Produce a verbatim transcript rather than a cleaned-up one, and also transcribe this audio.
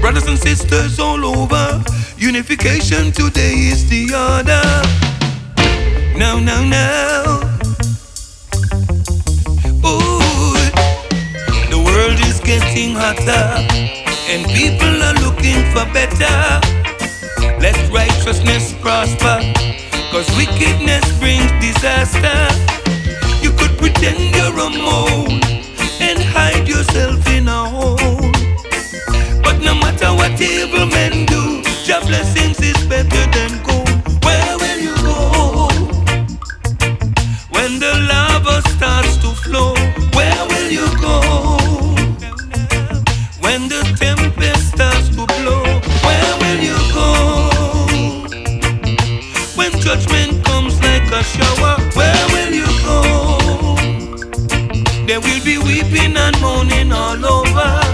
Brothers and sisters all over, unification today is the order. No, no, no. Ooh, the world is getting hotter, and people are looking for better. Let righteousness prosper, cause wickedness brings disaster. You could pretend you're a mole and hide yourself in a hole, but no matter what evil men do, your blessings is better than gold. Where will you go when the lava starts to flow? Where will you go when the tempest starts to blow? Where will you go when judgment comes like a shower? Where will you go? There will be weeping and moaning all over.